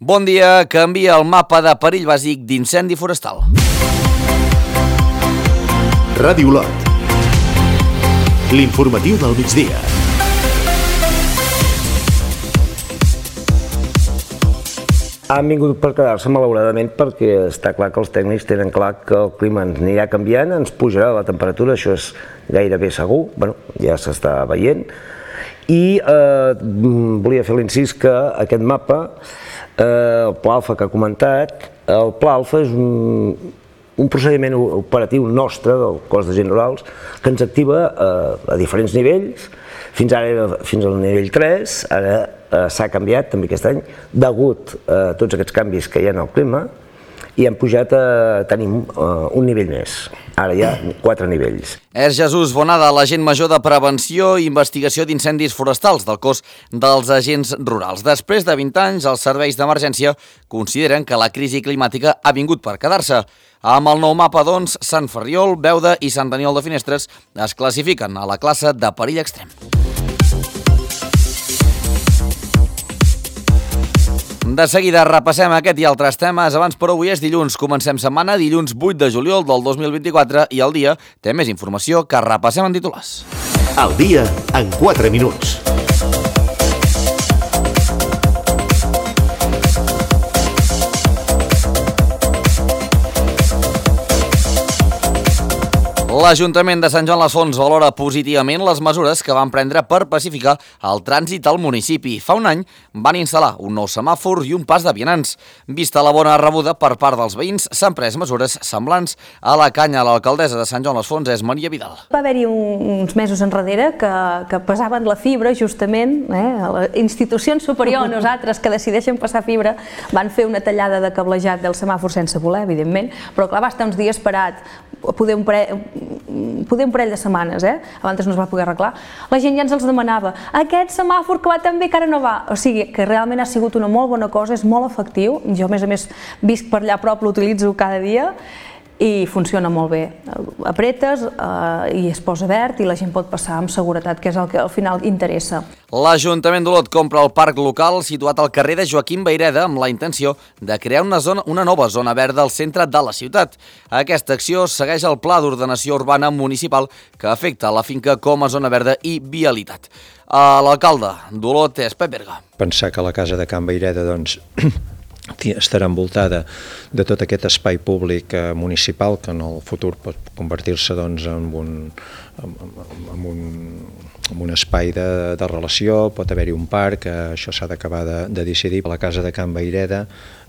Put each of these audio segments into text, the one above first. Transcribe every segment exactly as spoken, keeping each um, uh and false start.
Bon dia, canvia el mapa de perill bàsic d'incendi forestal. Ràdio Olot. L'informatiu del migdia. Han vingut per quedar-se, malauradament, perquè està clar que els tècnics tenen clar que el clima ens anirà canviant, ens pujarà la temperatura, això és gairebé segur, bueno, ja s'està veient. I eh, volia fer l'incís que aquest mapa, eh, el Pla Alfa que ha comentat, el Pla Alfa és un, un procediment operatiu nostre, del cos d'agents rurals, que ens activa eh, a diferents nivells. Fins ara era fins al nivell tres, ara eh, s'ha canviat també aquest any, degut a tots aquests canvis que hi ha en el clima, i hem pujat a tenir uh, un nivell més. Ara hi ha quatre nivells. És Jesús Bonada, l'agent major de Prevenció i Investigació d'Incendis Forestals del cos dels agents rurals. Després de vint anys, els serveis d'emergència consideren que la crisi climàtica ha vingut per quedar-se. Amb el nou mapa, doncs, Sant Ferriol, Beuda i Sant Aniol de Finestres es classifiquen a la classe de perill extrem. De seguida repassem aquest i altres temes. Abans, però, avui és dilluns. Comencem setmana, dilluns vuit de juliol del dos mil vint-i-quatre, i el dia té més informació que repassem en titulars. El dia en quatre minuts. L'Ajuntament de Sant Joan les Fonts valora positivament les mesures que van prendre per pacificar el trànsit al municipi. Fa un any van instal·lar un nou semàfor i un pas de vianants. Vista la bona rebuda per part dels veïns, s'han pres mesures semblants a la canya. L'alcaldessa de Sant Joan les Fonts és Maria Vidal. Va haver-hi uns mesos enrere que, que passaven la fibra, justament, eh, a les institucions superiors, nosaltres que decideixen passar fibra, van fer una tallada de cablejat del semàfor sense voler, evidentment, però clar, va estar uns dies parat, poder un parell, poder un parell de setmanes, eh? Abans no es va poder arreglar. La gent ja ens els demanava, aquest semàfor que va tan bé que ara no va. O sigui, que realment ha sigut una molt bona cosa, és molt efectiu. Jo, a més a més, visc per allà a prop, l'utilitzo cada dia i funciona molt bé. Apretes eh, i es posa verd i la gent pot passar amb seguretat, que és el que al final interessa. L'Ajuntament d'Olot compra el parc local situat al carrer de Joaquim Vayreda amb la intenció de crear una, zona, una nova zona verda al centre de la ciutat. Aquesta acció segueix el Pla d'Ordenació Urbana Municipal que afecta la finca com a zona verda i vialitat. L'alcalde d'Olot és Pep Berga. Pensar que la casa de Can Vayreda, doncs, estarà envoltada de tot aquest espai públic eh, municipal que en el futur pot convertir-se doncs, en, un, en, en, un, en un espai de, de relació, pot haver-hi un parc, eh, això s'ha d'acabar de, de decidir. La casa de Can Vayreda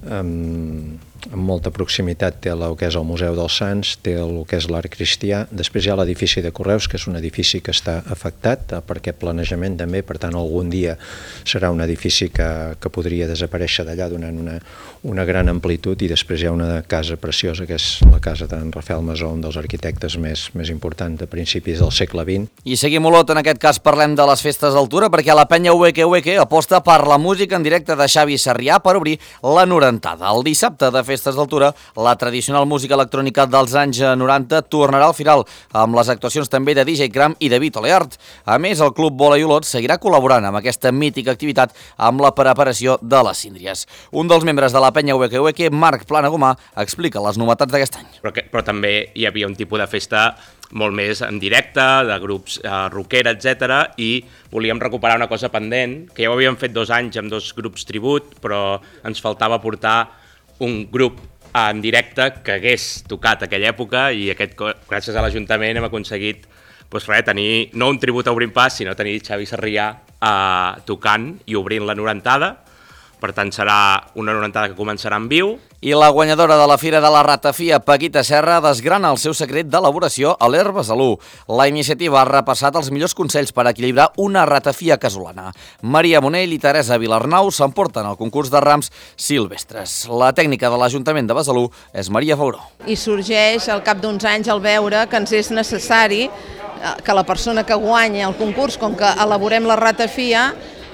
amb, amb molta proximitat té el que és el Museu dels Sants, té el que és l'Art Cristià, després hi ha l'edifici de Correus, que és un edifici que està afectat per aquest planejament també, per tant algun dia serà un edifici que, que podria desaparèixer d'allà donant una, una gran amplitud, i després hi ha una casa preciosa que és la casa d'en Rafael Masó, un dels arquitectes més, més importants de principis del segle vint. I seguim Olot, en aquest cas parlem de les festes d'altura, perquè la penya Ueke Ueke aposta per la música en directe de Xavi Sarrià per obrir la norentada. El dissabte de festes d'altura, la tradicional música electrònica dels anys noranta tornarà al final, amb les actuacions també de D J Cram i de Vito Leart. A més, el Club Vòlei Olot seguirà col·laborant amb aquesta mítica activitat amb la preparació de les síndries. Un dels membres de la penya Ueke Ueke, Marc Planagumà, explica les novetats d'aquest any. Però, que, però també hi havia un tipus de festa molt més en directe, de grups eh, rockera, etcètera, i volíem recuperar una cosa pendent, que ja ho havíem fet dos anys amb dos grups tribut, però ens faltava portar un grup en directe que hagués tocat aquella època, i aquest, gràcies a l'Ajuntament hem aconseguit doncs res, tenir no un tribut a Obrint Pas, sinó tenir Xavi Sarrià eh, tocant i obrint la norentada. Per tant, serà una norentada que començarà en viu. I la guanyadora de la Fira de la Ratafia, Paquita Serra, desgrana el seu secret d'elaboració a l'Herb Besalú. La iniciativa ha repassat els millors consells per equilibrar una ratafia casolana. Maria Monell i Teresa Vilarnau s'emporten al concurs de rams silvestres. La tècnica de l'Ajuntament de Besalú és Maria Fauró. I sorgeix al cap d'uns anys al veure que ens és necessari que la persona que guanya el concurs, com que elaborem la ratafia,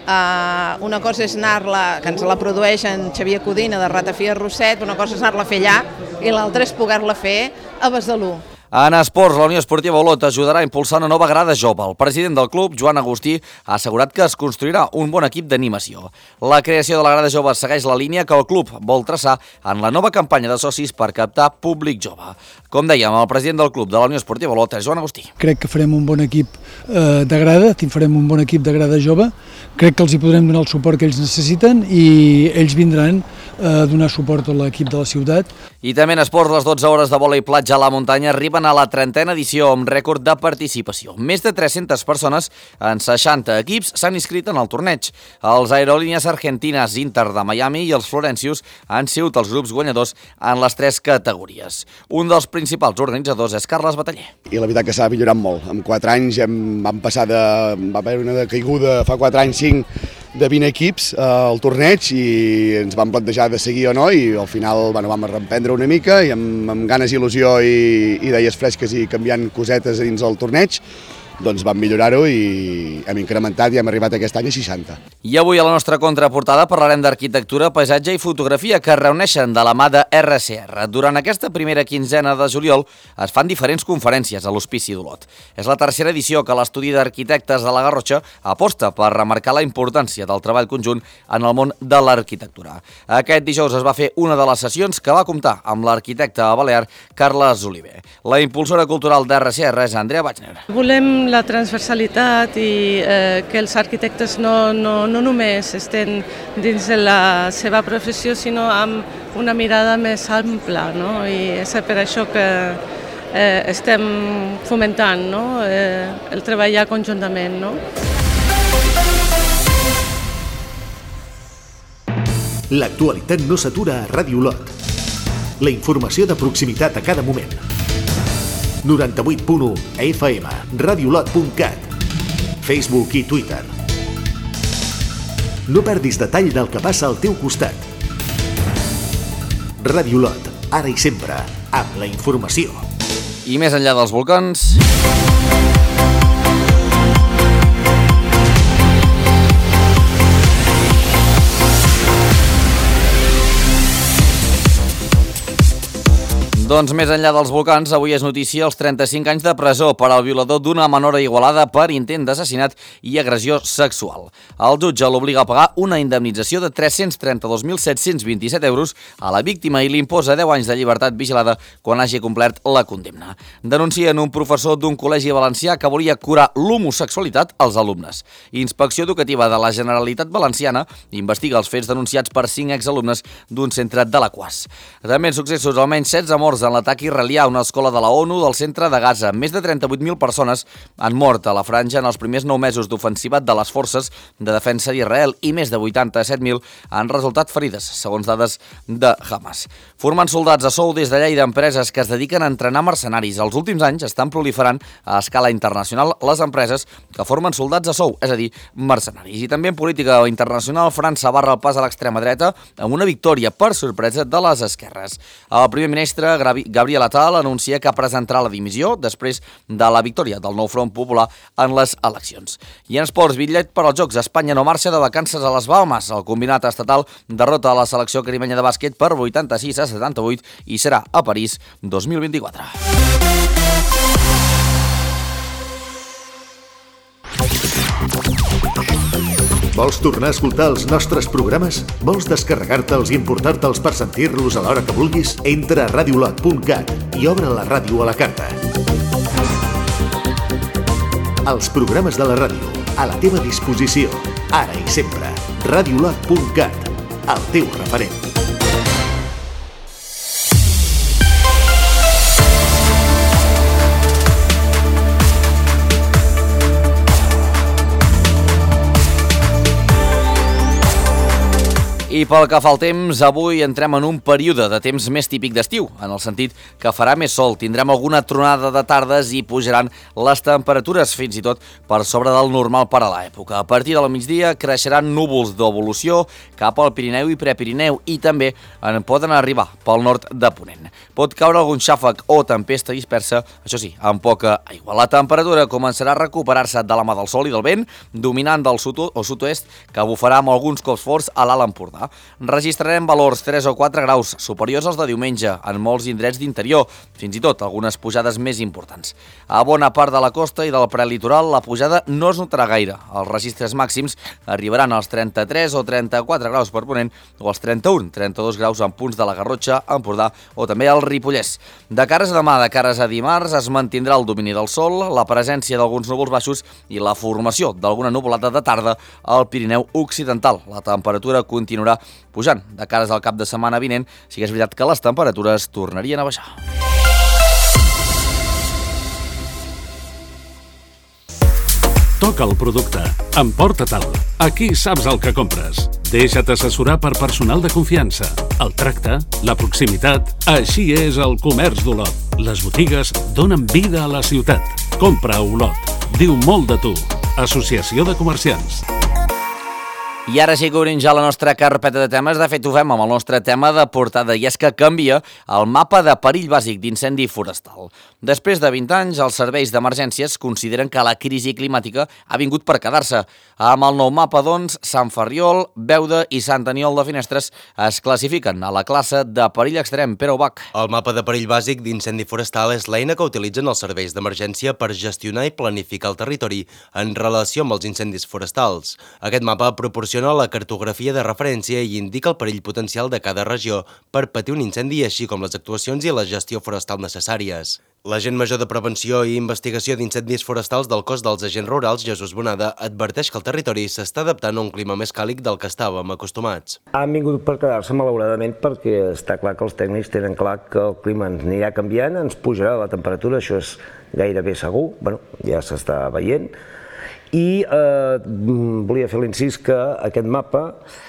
Uh, una cosa és anar-la, que ens la produeix en Xavier Codina de Ratafia Rosset, una cosa és anar-la a fer allà i l'altra és poder-la fer a Besalú. En esports, la Unió Esportiva Olot ajudarà a impulsar una nova grada jove. El president del club, Joan Agustí, ha assegurat que es construirà un bon equip d'animació. La creació de la grada jove segueix la línia que el club vol traçar en la nova campanya de socis per captar públic jove. Com dèiem, el president del club de la Unió Esportiva Olot és Joan Agustí. Crec que farem un bon equip eh, de grada, farem un bon equip de grada jove, crec que els hi podrem donar el suport que ells necessiten i ells vindran a donar suport a l'equip de la ciutat. I també en esports, les dotze hores de vòlei platja a la muntanya arriben a la trentena edició amb rècord de participació. Més de tres-centes persones en seixanta equips s'han inscrit en el torneig. Els aerolínies argentines Inter de Miami i els Florencius han sigut els grups guanyadors en les tres categories. Un dels principals organitzadors és Carles Bataller. I la veritat que s'ha millorat molt. En quatre anys hem, vam passar de... va haver una caiguda fa quatre anys, cinc, de vint equips eh, al torneig i ens vam plantejar de seguir o no i al final bueno, vam reemprendre una mica i amb, amb ganes, il·lusió i, i idees fresques i canviant cosetes dins el torneig, doncs vam millorar-ho i hem incrementat i hem arribat aquest any a seixanta. I avui a la nostra contraportada parlarem d'arquitectura, paisatge i fotografia que es reuneixen de la mà de R C R. Durant aquesta primera quinzena de juliol es fan diferents conferències a l'Hospici d'Olot. És la tercera edició que l'Estudi d'Arquitectes de la Garrotxa aposta per remarcar la importància del treball conjunt en el món de l'arquitectura. Aquest dijous es va fer una de les sessions que va comptar amb l'arquitecte balear Carles Oliver. La impulsora cultural d'R C R és Andrea Wagner. Volem la transversalitat i eh, que els arquitectes no, no, no només estan dins de la seva professió, sinó amb una mirada més ampla, no? I és per això que eh, estem fomentant, no? eh, el treballar conjuntament. No? L'actualitat no s'atura a Ràdio Olot. La informació de proximitat a cada moment. noranta-vuit punt u F M, radiolot punt cat, Facebook i Twitter. No perdis detall del que passa al teu costat. Ràdio Olot, ara i sempre, amb la informació. I més enllà dels volcans... Doncs més enllà dels volcans, avui és notícia els trenta-cinc anys de presó per al violador d'una menor a Igualada per intent d'assassinat i agressió sexual. El jutge l'obliga a pagar una indemnització de tres-cents trenta-dos mil set-cents vint-i-set euros a la víctima i li imposa deu anys de llibertat vigilada quan hagi complert la condemna. Denuncien un professor d'un col·legi valencià que volia curar l'homosexualitat als alumnes. Inspecció Educativa de la Generalitat Valenciana investiga els fets denunciats per cinc exalumnes d'un centre de la Quas. També en successos, almenys setze morts en l'atac israelià a una escola de la ONU del centre de Gaza. Més de trenta-vuit mil persones han mort a la franja en els primers nou mesos d'ofensiva de les forces de defensa d'Israel i més de vuitanta-set mil han resultat ferides, segons dades de Hamas. Formant soldats a sou des de Lleida, empreses que es dediquen a entrenar mercenaris. Els últims anys estan proliferant a escala internacional les empreses que formen soldats a sou, és a dir, mercenaris. I també en política internacional, França barra el pas a l'extrema dreta amb una victòria per sorpresa de les esquerres. El primer ministre Gabriel Attal anuncia que presentarà la dimissió després de la victòria del nou Front Popular en les eleccions. I en esports, bitllet per als Jocs. Espanya no marxa de vacances a les Bahamas. El combinat estatal derrota a la selecció carimenya de bàsquet per vuitanta-sis a setanta-vuit i serà a París dos mil vint-i-quatre. Vols tornar a escoltar els nostres programes? Vols descarregar-te'ls i importar-te'ls per sentir-los a l'hora que vulguis? Entra a radiolot punt cat i obre la ràdio a la carta. Els programes de la ràdio, a la teva disposició, ara i sempre. radiolot punt cat, el teu referent. I pel que fa al temps, avui entrem en un període de temps més típic d'estiu, en el sentit que farà més sol, tindrem alguna tronada de tardes i pujaran les temperatures fins i tot per sobre del normal per a l'època. A partir del migdia creixeran núvols d'evolució cap al Pirineu i Prepirineu i també en poden arribar pel nord de Ponent. Pot caure algun xàfec o tempesta dispersa, això sí, amb poca aigua. La temperatura començarà a recuperar-se de la mà del sol i del vent, dominant del sud o sud-oest, que bufarà amb alguns cops forts a l'Alt Empordà. Empordà. Registrarem valors tres o quatre graus superiors als de diumenge en molts indrets d'interior, fins i tot algunes pujades més importants. A bona part de la costa i del prelitoral la pujada no es notarà gaire. Els registres màxims arribaran als trenta-tres o trenta-quatre graus per Ponent o als trenta-un trenta-dos graus en punts de la Garrotxa, Empordà o també al Ripollès. De cares a demà, de cares a dimarts, es mantindrà el domini del sol, la presència d'alguns núvols baixos i la formació d'alguna nuvolada de tarda al Pirineu Occidental. La temperatura continuarà pujant. De cares al cap de setmana vinent, sí que és veritat que les temperatures tornarien a baixar. Toca el producte. Emporta-te'l. Aquí saps el que compres. Deixa't assessorar per personal de confiança. El tracte, la proximitat, així és el comerç d'Olot. Les botigues donen vida a la ciutat. Compra a Olot. Diu molt de tu. Associació de Comerciants. I ara sí que obrim ja la nostra carpeta de temes. De fet, ho fem amb el nostre tema de portada, i és que canvia el mapa de perill bàsic d'incendi forestal. Després de vint anys, els serveis d'emergències consideren que la crisi climàtica ha vingut per quedar-se. Amb el nou mapa, doncs, Sant Ferriol, Beuda i Sant Aniol de Finestres es classifiquen a la classe de perill extrem. Pere Ubach. El mapa de perill bàsic d'incendi forestal és l'eina que utilitzen els serveis d'emergència per gestionar i planificar el territori en relació amb els incendis forestals. Aquest mapa proporciona la cartografia de referència i indica el perill potencial de cada regió per patir un incendi, així com les actuacions i la gestió forestal necessàries. L'agent major de prevenció i investigació d'incendis forestals del cos dels agents rurals, Jesús Bonada, adverteix que el territori s'està adaptant a un clima més càlid del que estàvem acostumats. Han vingut per quedar-se, malauradament, perquè està clar que els tècnics tenen clar que el clima ens anirà canviant, ens pujarà la temperatura, això és gairebé segur, bueno, ja s'està veient. I eh, volia fer l'incís que aquest mapa,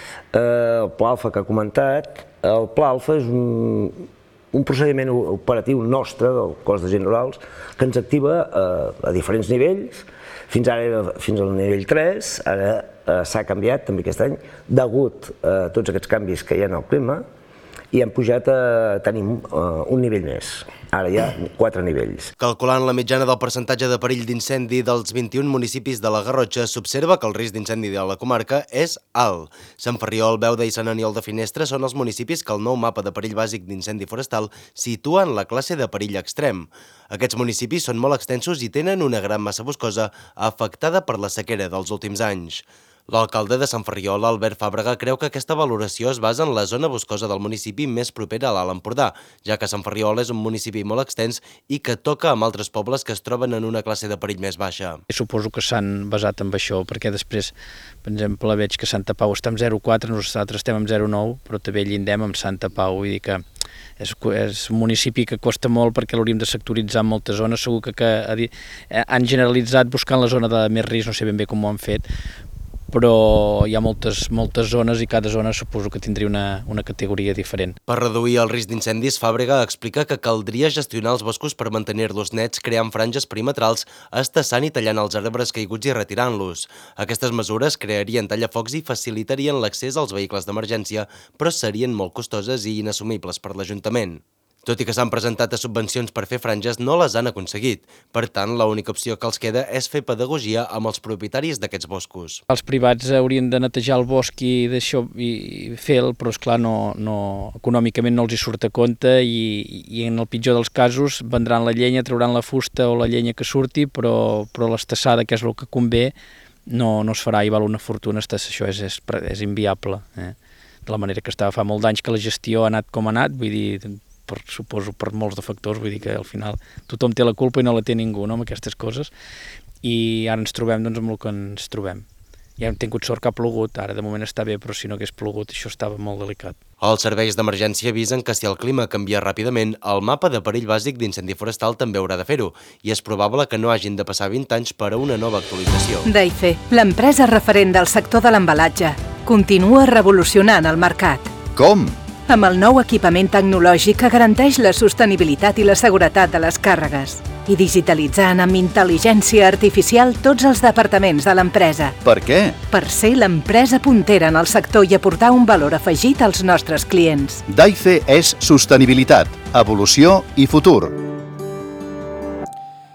eh, el Pla Alfa que ha comentat, el Pla Alfa és un, un procediment operatiu nostre, del cos d'agents rurals, que ens activa eh, a diferents nivells. Fins ara era fins al nivell tres, ara eh, s'ha canviat també aquest any, degut a tots aquests canvis que hi ha en el clima, i hem pujat a tenir uh, un nivell més. Ara hi ha quatre nivells. Calculant la mitjana del percentatge de perill d'incendi dels vint-i-un municipis de la Garrotxa, s'observa que el risc d'incendi de la comarca és alt. Sant Ferriol, Beuda i Sant Aniol de Finestres són els municipis que el nou mapa de perill bàsic d'incendi forestal situa en la classe de perill extrem. Aquests municipis són molt extensos i tenen una gran massa boscosa afectada per la sequera dels últims anys. L'alcalde de Sant Ferriol, Albert Fàbrega, creu que aquesta valoració es basa en la zona boscosa del municipi més propera a l'Alt Empordà, ja que Sant Ferriol és un municipi molt extens i que toca amb altres pobles que es troben en una classe de perill més baixa. Suposo que s'han basat en això, perquè després, per exemple, veig que Santa Pau està en zero coma quatre, nosaltres estem en zero coma nou, però també llindem amb Santa Pau, vull dir que és, és un municipi que costa molt perquè l'hauríem de sectoritzar en moltes zones. Segur que, que han generalitzat buscant la zona de més risc, no sé ben bé com ho han fet, però hi ha moltes, moltes zones i cada zona suposo que tindria una, una categoria diferent. Per reduir el risc d'incendis, Fàbrega explica que caldria gestionar els boscos per mantenir-los nets, creant franges perimetrals, estassant i tallant els arbres caiguts i retirant-los. Aquestes mesures crearien tallafocs i facilitarien l'accés als vehicles d'emergència, però serien molt costoses i inassumibles per l'Ajuntament. Tot i que s'han presentat a subvencions per fer franges, no les han aconseguit. Per tant, l'única opció que els queda és fer pedagogia amb els propietaris d'aquests boscos. Els privats haurien de netejar el bosc i, d'això, i fer-lo, però esclar, no, no, econòmicament no els hi surt a compte i, i en el pitjor dels casos vendran la llenya, trauran la fusta o la llenya que surti, però, però l'estassada, que és el que convé, no, no es farà i val una fortuna. Això és, és, és inviable. Eh? De la manera que estava fa molt d'anys que la gestió ha anat com ha anat, vull dir, per, suposo per molts de factors, vull dir que al final tothom té la culpa i no la té ningú, no?, amb aquestes coses, i ara ens trobem doncs, amb el que ens trobem. Ja hem tingut sort que ha plogut, ara de moment està bé, però si no hagués plogut això estava molt delicat. Els serveis d'emergència avisen que si el clima canvia ràpidament, el mapa de perill bàsic d'incendi forestal també haurà de fer-ho, i és probable que no hagin de passar vint anys per a una nova actualització. Daife, l'empresa referent del sector de l'embalatge, continua revolucionant el mercat. Com? Amb el nou equipament tecnològic que garanteix la sostenibilitat i la seguretat de les càrregues i digitalitzant amb intel·ligència artificial tots els departaments de l'empresa. Per què? Per ser l'empresa puntera en el sector i aportar un valor afegit als nostres clients. Daife és sostenibilitat, evolució i futur.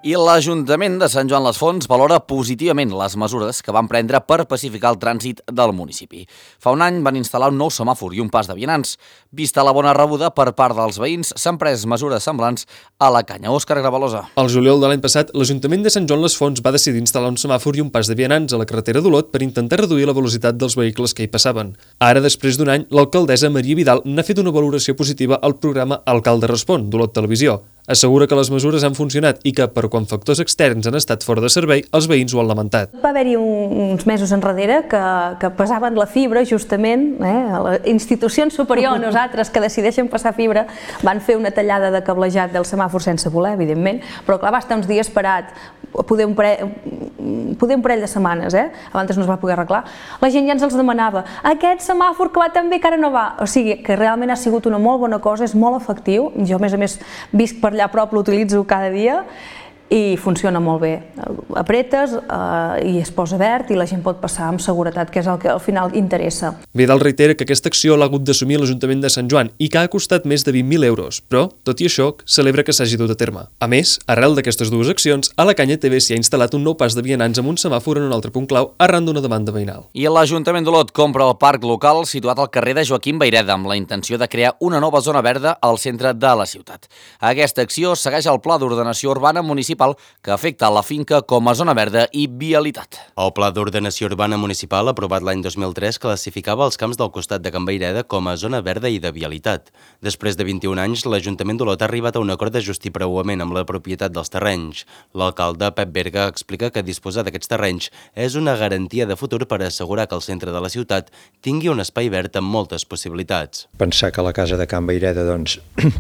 I l'Ajuntament de Sant Joan les Fonts valora positivament les mesures que van prendre per pacificar el trànsit del municipi. Fa un any van instal·lar un nou semàfor i un pas de vianants. Vista la bona rebuda per part dels veïns, s'han pres mesures semblants a la Canya. Òscar Gravalosa. Al juliol de l'any passat, l'Ajuntament de Sant Joan les Fonts va decidir instal·lar un semàfor i un pas de vianants a la carretera d'Olot per intentar reduir la velocitat dels vehicles que hi passaven. Ara, després d'un any, l'alcaldessa Maria Vidal n'ha fet una valoració positiva al programa Alcalde Respon, d'Olot Televisió. Assegura que les mesures han funcionat i que, per quan factors externs han estat fora de servei, els veïns ho han lamentat. Va haver-hi uns mesos enrere que, que passaven la fibra, justament, eh, a les institucions superiors, nosaltres que decideixen passar fibra, van fer una tallada de cablejat del semàfor sense voler, evidentment, però clar, va estar uns dies parat, poder un parell, poder un parell de setmanes, eh? Abans no es va poder arreglar. La gent ja ens els demanava, aquest semàfor que va tan bé que ara no va. O sigui, que realment ha sigut una molt bona cosa, és molt efectiu. Jo, a més a més, visc per allà a prop, l'utilitzo cada dia i funciona molt bé. Apretes eh, i es posa verd i la gent pot passar amb seguretat, que és el que al final interessa. Vidal reitera que aquesta acció l'ha hagut d'assumir l'Ajuntament de Sant Joan i que ha costat més de vint mil euros, però, tot i això, celebra que s'hagi dut a terme. A més, arrel d'aquestes dues accions, a la Canya T V s'hi ha instal·lat un nou pas de vianants amb un semàfor en un altre punt clau arran d'una demanda veïnal. I l'Ajuntament d'Olot compra el parc local situat al carrer de Joaquim Vayreda amb la intenció de crear una nova zona verda al centre de la ciutat. Aquesta acció segueix el Pla d'Ordenació Urbana Municipal que afecta la finca com a zona verda i vialitat. El Pla d'Ordenació Urbana Municipal, aprovat l'any dos mil tres, classificava els camps del costat de Can Vayreda com a zona verda i de vialitat. Després de vint-i-un anys, l'Ajuntament d'Olot ha arribat a un acord d'ajust i preuament amb la propietat dels terrenys. L'alcalde Pep Berga explica que disposar d'aquests terrenys és una garantia de futur per assegurar que el centre de la ciutat tingui un espai verd amb moltes possibilitats. Pensar que la casa de Can Vayreda, doncs,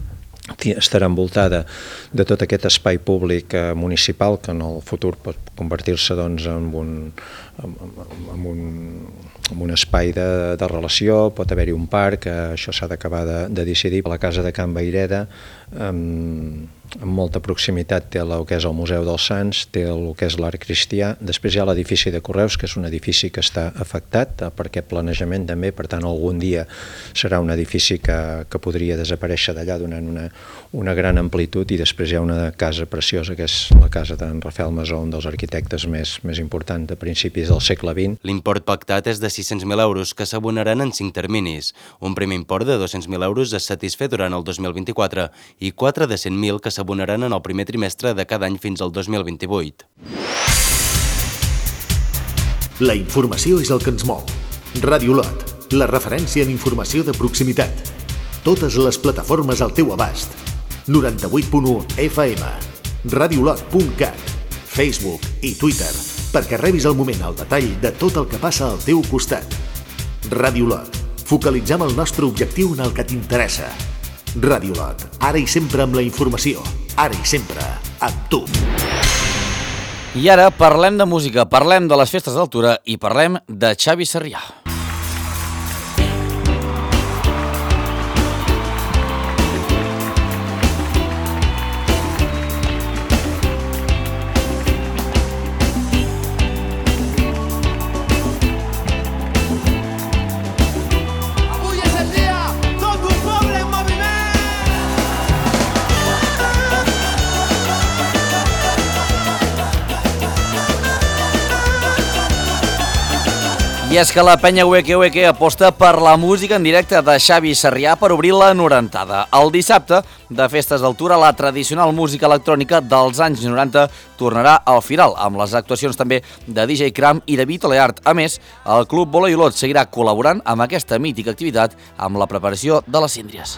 estarà envoltada de tot aquest espai públic eh, municipal que en el futur pot convertir-se doncs, en, un, en, en, un, en un espai de, de relació, pot haver-hi un parc, eh, això s'ha d'acabar de, de decidir. La casa de Can Vayreda amb, amb molta proximitat té el que és el Museu dels Sants, té el que és l'Art Cristià, després hi ha l'edifici de Correus, que és un edifici que està afectat per aquest planejament també, per tant algun dia serà un edifici que, que podria desaparèixer d'allà donant una, una gran amplitud, i després hi ha una casa preciosa que és la casa d'en Rafael Masó, un dels arquitectes més, més importants de principis del segle vint. L'import pactat és de sis-cents mil euros que s'abonaran en cinc terminis. Un primer import de dos-cents mil euros es satisfé durant el dos mil vint-i-quatre i quatre de cent mil que s'abonaran en el primer trimestre de cada any fins al dos mil vint-i-vuit. La informació és el que ens mou. Ràdio Olot, la referència en informació de proximitat. Totes les plataformes al teu abast. noranta-vuit punt u F M, radiolot punt cat, Facebook i Twitter, perquè rebis al moment el detall de tot el que passa al teu costat. Ràdio Olot, focalitzem el nostre objectiu en el que t'interessa. Ràdio Olot, ara i sempre amb la informació, ara i sempre amb tu. I ara parlem de música, parlem de les festes d'altura i parlem de Xavi Sarrià. I és que la penya Ueke Ueke aposta per la música en directe de Xavi Sarrià per obrir la norentada. El dissabte, de Festes d'Altura, la tradicional música electrònica dels anys noranta tornarà al final, amb les actuacions també de D J Cram i de Vito Leart. A més, el Club Bola i Olot seguirà col·laborant amb aquesta mítica activitat amb la preparació de les síndries.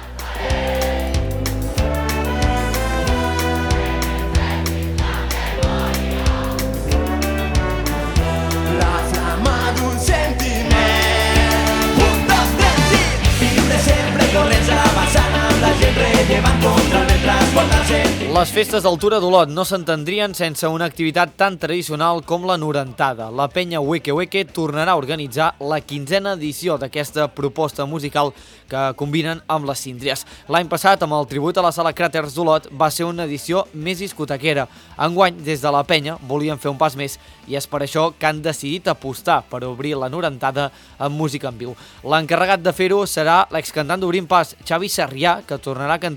Les festes d'altura d'Olot no s'entendrien sense una activitat tan tradicional com la norentada. La penya Ueke Ueke tornarà a organitzar la quinzena edició d'aquesta proposta musical que combinen amb les síndries. L'any passat, amb el tribut a la Sala Cràters d'Olot, va ser una edició més discotequera. Enguany, des de la penya, volien fer un pas més i és per això que han decidit apostar per obrir la norentada amb música en viu. L'encarregat de fer-ho serà l'excantant d'Obrim Pas, Xavi Sarrià, que tornarà a cantar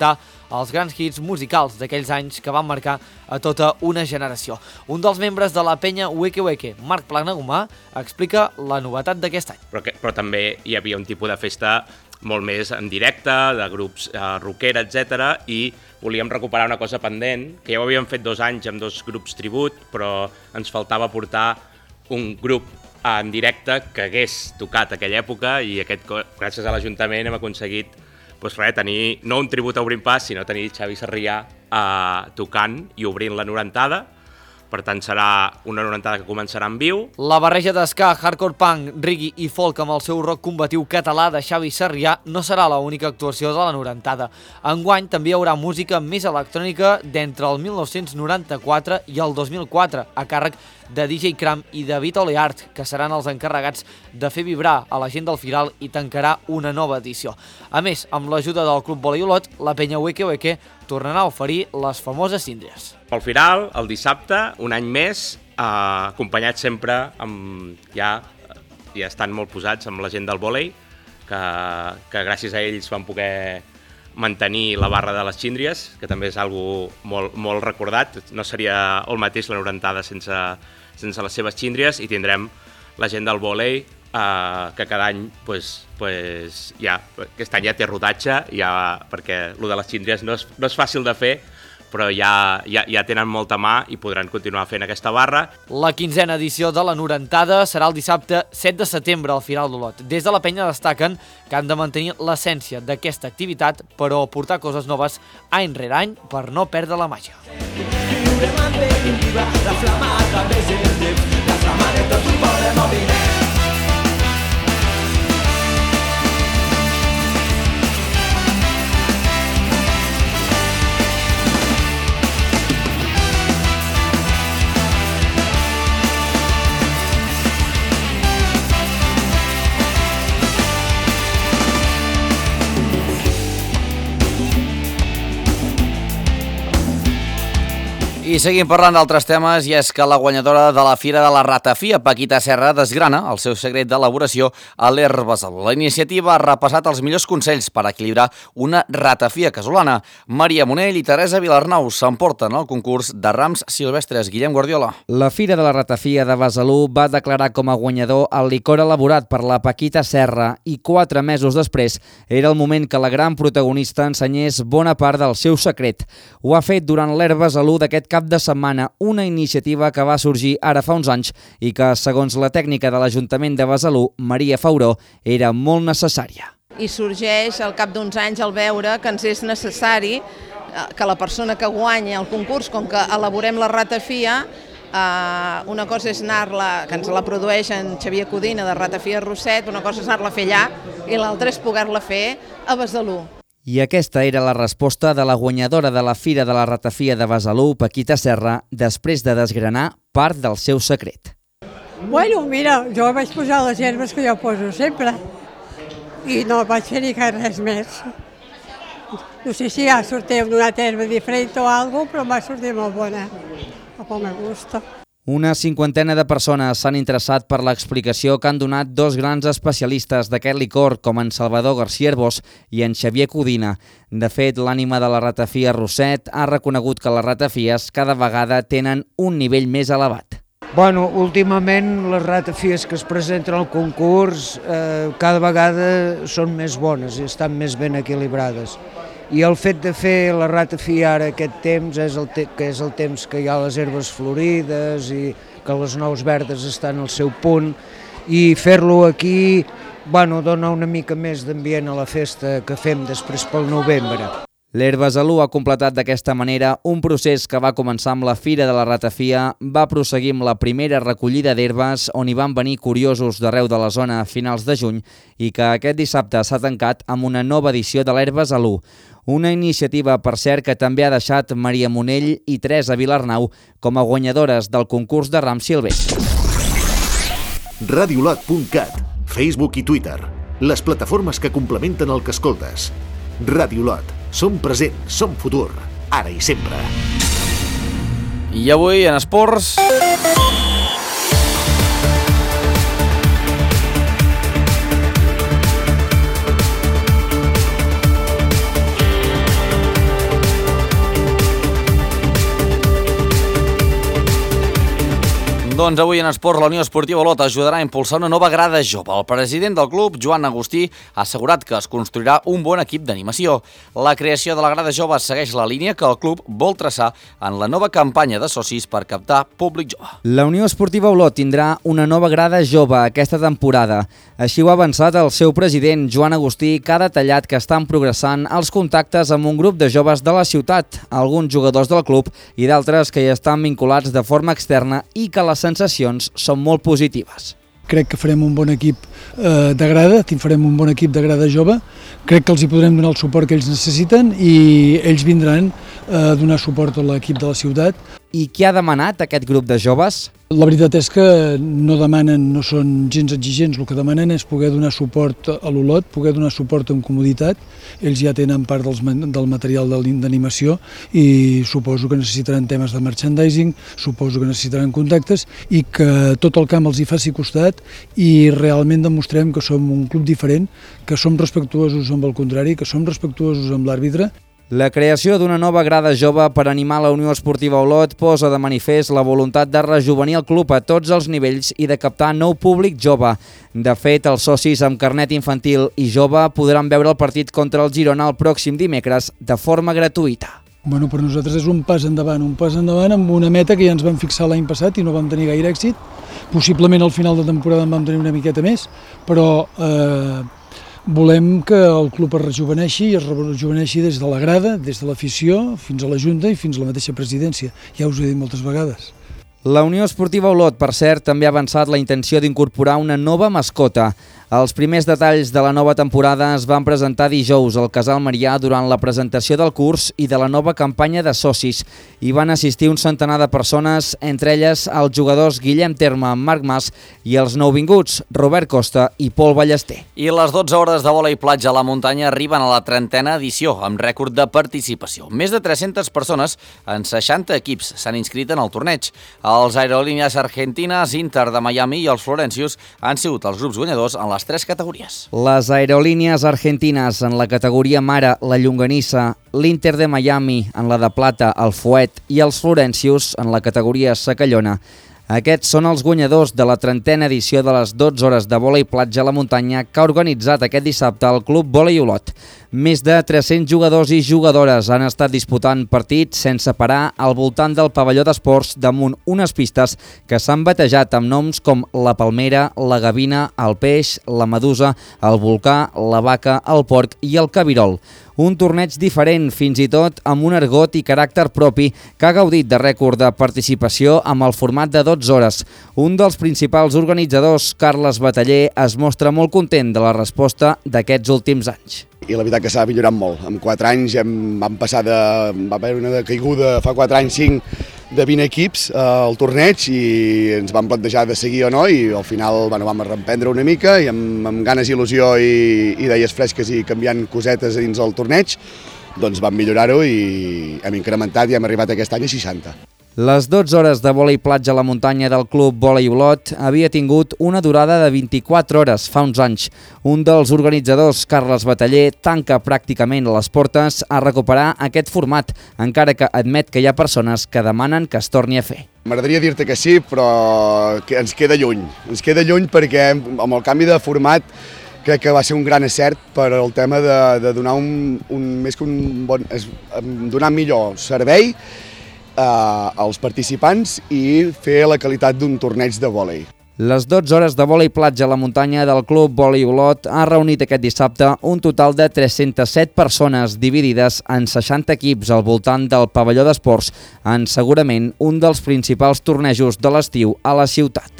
els grans hits musicals d'aquells anys que van marcar a tota una generació. Un dels membres de la penya Weke Weke, Marc Planagumà, explica la novetat d'aquest any. Però, que, però també hi havia un tipus de festa molt més en directe, de grups eh, rockera, etcètera, i volíem recuperar una cosa pendent, que ja ho havíem fet dos anys amb dos grups tribut, però ens faltava portar un grup en directe que hagués tocat aquella època, i aquest, gràcies a l'Ajuntament hem aconseguit doncs res, tenir no un tribut a Obrint Pas, sinó tenir Xavi Sarrià eh, tocant i obrint la norentada. Per tant, serà una norentada que començarà en viu. La barreja d'esca, hardcore punk, reggae i folk amb el seu rock combatiu català de Xavi Sarrià no serà l'única actuació de la norentada. Enguany també hi haurà música més electrònica d'entre el mil nou-cents noranta-quatre i el dos mil quatre, a càrrec de D J Cram i David Oleart, que seran els encarregats de fer vibrar a la gent del Firal i tancarà una nova edició. A més, amb l'ajuda del Club Volley Olot, la penya Weke Weke tornarà a oferir les famoses síndries. Pel Firal, el dissabte, un any més, eh, acompanyat sempre amb, ja, ja estan molt posats amb la gent del vòlei, que, que gràcies a ells van poder mantenir la barra de les síndries, que també és algo molt, molt recordat. No seria el mateix la norentada sense, sense les seves síndries, i tindrem la gent del vòlei eh, que cada any, pues, pues, ja, aquest any ja té rodatge, ja, perquè el de les síndries no és, no és fàcil de fer, però ja, ja, ja tenen molta mà i podran continuar fent aquesta barra. La quinzena edició de la norentada serà el dissabte set de setembre al Firal d'Olot. Des de la penya destaquen que han de mantenir l'essència d'aquesta activitat, però portar coses noves any rere any per no perdre la màgia. La flama a través del temps, la flama de tot un poble moviment. I seguim parlant d'altres temes, i és que la guanyadora de la Fira de la Ratafia, Paquita Serra, desgrana el seu secret d'elaboració a l'Herbasalú. La iniciativa ha repassat els millors consells per equilibrar una ratafia casolana. Maria Monell i Teresa Vilarnau s'emporten al concurs de rams silvestres. Guillem Guardiola. La Fira de la Ratafia de Besalú va declarar com a guanyador el licor elaborat per la Paquita Serra, i quatre mesos després era el moment que la gran protagonista ensenyés bona part del seu secret. Ho ha fet durant l'Herbasalú d'aquest cap de setmana, una iniciativa que va sorgir ara fa uns anys i que, segons la tècnica de l'Ajuntament de Besalú, Maria Fauró, era molt necessària. I sorgeix al cap d'uns anys el veure que ens és necessari que la persona que guanya el concurs, com que elaborem la ratafia, eh, una cosa és anar-la, que ens la produeix en Xavier Codina de Ratafia Rosset, una cosa és anar-la a fer allà i l'altra és poder-la fer a Besalú. I aquesta era la resposta de la guanyadora de la Fira de la Ratafia de Besalú, Paquita Serra, després de desgranar part del seu secret. Bueno, mira, jo vaig posar les herbes que jo poso sempre i no vaig fer-hi res més. No sé si ja sortia d'una herba diferent o alguna cosa, però va sortir molt bona, a pel meu gust. Una cinquantena de persones s'han interessat per l'explicació que han donat dos grans especialistes d'aquest licor, com en Salvador García Herbós i en Xavier Codina. De fet, l'ànima de la ratafia Rosset ha reconegut que les ratafies cada vegada tenen un nivell més elevat. Bueno, últimament les ratafies que es presenten al concurs eh, cada vegada són més bones i estan més ben equilibrades. I el fet de fer la ratafia ara aquest temps, és el te que és el temps que hi ha les herbes florides i que les nous verdes estan al seu punt, i fer-lo aquí, bueno, dona una mica més d'ambient a la festa que fem després pel novembre. L'Herbasalú ha completat d'aquesta manera un procés que va començar amb la Fira de la Ratafia, va prosseguir amb la primera recollida d'herbes, on hi van venir curiosos d'arreu de la zona a finals de juny, i que aquest dissabte s'ha tancat amb una nova edició de l'Herbasalú. Una iniciativa, per cert, que també ha deixat Maria Monell i Teresa Vilarnau com a guanyadores del concurs de rams silvestres. radiolot punt cat, Facebook i Twitter, les plataformes que complementen el que escoltes. Radiolot, som present, som futur, ara i sempre. I avui en esports... Doncs avui en Esports la Unió Esportiva Olot ajudarà a impulsar una nova grada jove. El president del club, Joan Agustí, ha assegurat que es construirà un bon equip d'animació. La creació de la grada jove segueix la línia que el club vol traçar en la nova campanya de socis per captar públic jove. La Unió Esportiva Olot tindrà una nova grada jove aquesta temporada. Així ho ha avançat el seu president, Joan Agustí, que ha detallat que estan progressant els contactes amb un grup de joves de la ciutat, alguns jugadors del club i d'altres que hi estan vinculats de forma externa i que les sensacions són molt positives. Crec que farem un bon equip eh, de grada, farem un bon equip de grada jove, crec que els hi podrem donar el suport que ells necessiten i ells vindran a donar suport a l'equip de la ciutat. I què ha demanat aquest grup de joves? La veritat és que no demanen, no són gens exigents, el que demanen és poder donar suport a l'Olot, poder donar suport amb comoditat. Ells ja tenen part dels, del material d'animació i suposo que necessitaran temes de merchandising, suposo que necessitaran contactes i que tot el camp els hi faci costat i realment demostrem que som un club diferent, que som respectuosos amb el contrari, que som respectuosos amb l'àrbitre. La creació d'una nova grada jove per animar la Unió Esportiva Olot posa de manifest la voluntat de rejovenir el club a tots els nivells i de captar nou públic jove. De fet, els socis amb carnet infantil i jove podran veure el partit contra el Girona el pròxim dimecres de forma gratuïta. Bueno, per nosaltres és un pas endavant, un pas endavant amb una meta que ja ens vam fixar l'any passat i no vam tenir gaire èxit. Possiblement al final de temporada en vam tenir una miqueta més, però eh, volem que el club es rejuveneixi i es rejuveneixi des de la grada, des de l'afició, fins a la Junta i fins a la mateixa presidència. Ja us ho he dit moltes vegades. La Unió Esportiva Olot, per cert, també ha avançat la intenció d'incorporar una nova mascota. Els primers detalls de la nova temporada es van presentar dijous al Casal Marià durant la presentació del curs i de la nova campanya de socis. Hi van assistir un centenar de persones, entre elles els jugadors Guillem Terme, Marc Mas i els nouvinguts Robert Costa i Pol Ballester. I les dotze hores de vòlei platja a la muntanya arriben a la trentena edició, amb rècord de participació. Més de tres-centes persones en seixanta equips s'han inscrit en el torneig. Els Aerolíneas Argentinas, Inter de Miami i els Florencius han sigut els grups guanyadors en les tres categories. Les Aerolíneas Argentinas en la categoria mare, la llonganissa, l'Inter de Miami en la de plata, el fuet, i els Florencius en la categoria secallona. Aquests són els guanyadors de la trentena edició de les dotze hores de vòlei platja a la muntanya que ha organitzat aquest dissabte el Club Vòlei Olot. Més de tres-cents jugadors i jugadores han estat disputant partits sense parar al voltant del pavelló d'esports damunt unes pistes que s'han batejat amb noms com la Palmera, la Gavina, el Peix, la Medusa, el Volcà, la Vaca, el Porc i el Cabirol. Un torneig diferent, fins i tot amb un argot i caràcter propi que ha gaudit de rècord de participació amb el format de dotze hores. Un dels principals organitzadors, Carles Bataller, es mostra molt content de la resposta d'aquests últims anys. I la veritat que s'ha millorat molt. En quatre anys hem, vam passar de... va haver una caiguda fa quatre anys, cinc, de vint equips eh, al torneig i ens vam plantejar de seguir o no i al final bueno, vam reemprendre una mica i amb, amb ganes, il·lusió i, i idees fresques i canviant cosetes dins del torneig, doncs vam millorar-ho i hem incrementat i hem arribat aquest any a seixanta. Les dotze hores de vòlei platja a la muntanya del Club Vòlei Olot havia tingut una durada de vint-i-quatre hores fa uns anys. Un dels organitzadors, Carles Bataller, tanca pràcticament les portes a recuperar aquest format, encara que admet que hi ha persones que demanen que es torni a fer. M'agradaria dir-te que sí, però que ens queda lluny. Ens queda lluny perquè amb el canvi de format crec que va ser un gran acert per al tema de, de donar un, un, més que un bon, donar millor servei als participants i fer la qualitat d'un torneig de vòlei. Les dotze hores de vòlei platja a la muntanya del Club Vòlei Olot ha reunit aquest dissabte un total de tres-centes set persones dividides en seixanta equips al voltant del pavelló d'esports en segurament un dels principals tornejos de l'estiu a la ciutat.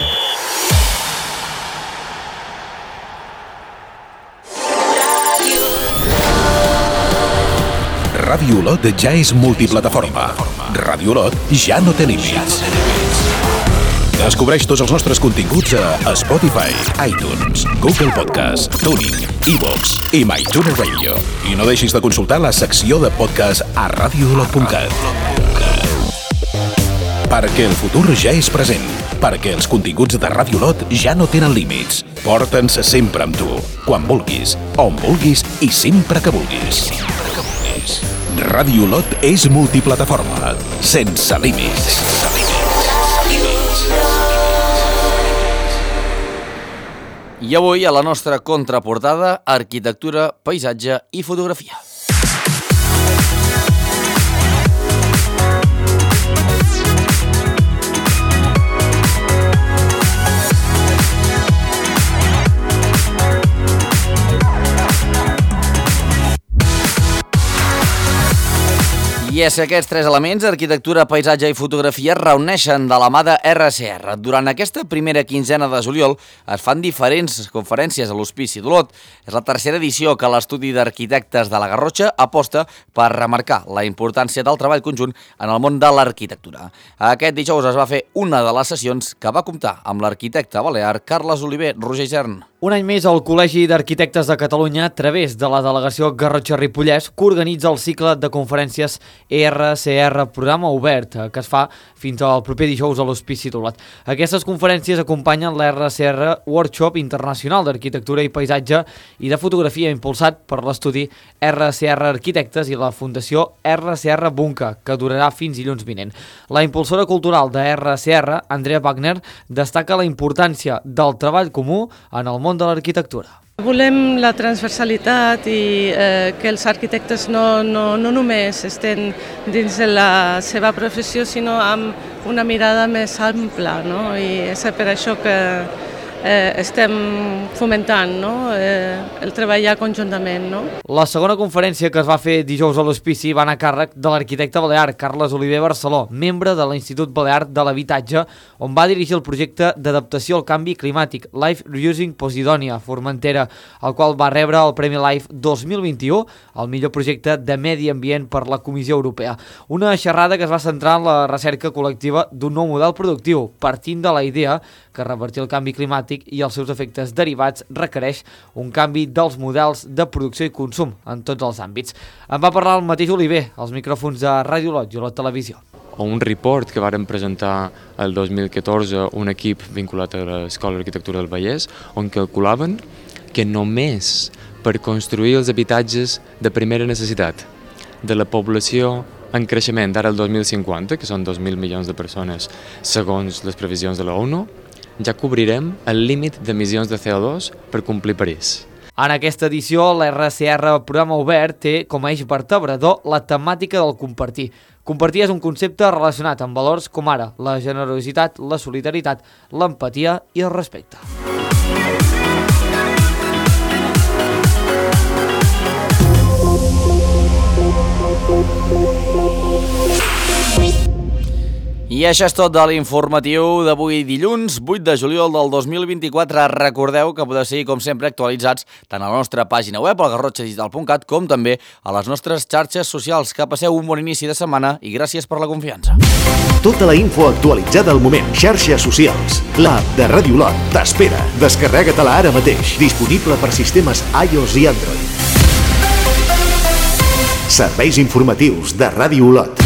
Ràdio Olot ja és multiplataforma. Ràdio Olot ja no té límits. Descobreix tots els nostres continguts a Spotify, iTunes, Google Podcast, TuneIn, iVoox i MyTuner Radio. I no deixis de consultar la secció de podcast a radio olot punt cat. Perquè el futur ja és present. Perquè els continguts de Ràdio Olot ja no tenen límits. Porta'ns sempre amb tu, quan vulguis, on vulguis i sempre que vulguis. Ràdio Olot és multiplataforma, sense límits. Sense límits. I avui, a la nostra contraportada, arquitectura, paisatge i fotografia. I és que aquests tres elements, arquitectura, paisatge i fotografia, reuneixen de la mà de R C R. Durant aquesta primera quinzena de juliol es fan diferents conferències a l'Hospici d'Olot. És la tercera edició que l'Estudi d'Arquitectes de la Garrotxa aposta per remarcar la importància del treball conjunt en el món de l'arquitectura. Aquest dijous es va fer una de les sessions que va comptar amb l'arquitecte balear Carles Oliver. Roger Isern. Un any més, el Col·legi d'Arquitectes de Catalunya, a través de la delegació Garrotxa-Ripollès, coorganitza el cicle de conferències R C R, programa obert, que es fa fins al proper dijous a l'Hospici d'Olot. Aquestes conferències acompanyen l'R C R Workshop Internacional d'Arquitectura i Paisatge i de Fotografia, impulsat per l'estudi R C R Arquitectes i la Fundació R C R Bunca, que durarà fins dilluns vinent. La impulsora cultural de R C R, Andrea Wagner, destaca la importància del treball comú en el món de l'arquitectura. Volem la transversalitat i eh, que els arquitectes no, no, no només estan dins de la seva professió, sinó amb una mirada més ampla, no? I és per això que eh, estem fomentant, no? eh, el treballar conjuntament. No? La segona conferència que es va fer dijous a l'Hospici va anar a càrrec de l'arquitecte balear Carles Oliver Barceló, membre de l'Institut Balear de l'Habitatge, on va dirigir el projecte d'adaptació al canvi climàtic Life Reusing Posidonia, Formentera, el qual va rebre el Premi Life dos mil vint-i-u, el millor projecte de medi ambient per la Comissió Europea. Una xerrada que es va centrar en la recerca col·lectiva d'un nou model productiu, partint de la idea que revertir el canvi climàtic i els seus efectes derivats requereix un canvi dels models de producció i consum en tots els àmbits. En va parlar el mateix Oliver, als micròfons de Ràdio Olot i Olot Televisió. O un report que varen presentar el dos mil catorze un equip vinculat a l'Escola d'Arquitectura del Vallès, on calculaven que només per construir els habitatges de primera necessitat de la població en creixement d'ara el dos mil cinquanta, que són dos mil milions de persones segons les previsions de l'ONU, ja cobrirem el límit d'emissions de C O dos per complir París. En aquesta edició, l'R C R Programa Obert té com a eix vertebrador la temàtica del compartir. Compartir és un concepte relacionat amb valors com ara la generositat, la solidaritat, l'empatia i el respecte. I això és tot de l'informatiu d'avui dilluns, vuit de juliol del dos mil vint-i-quatre. Recordeu que podeu seguir, com sempre, actualitzats tant a la nostra pàgina web, al garrotxa digital punt cat, com també a les nostres xarxes socials. Que passeu un bon inici de setmana i gràcies per la confiança. Tota la info actualitzada al moment. Xarxes socials. L'app de Ràdio Olot t'espera. Descarrega-te-la ara mateix. Disponible per sistemes iOS i Android. Serveis informatius de Ràdio Olot.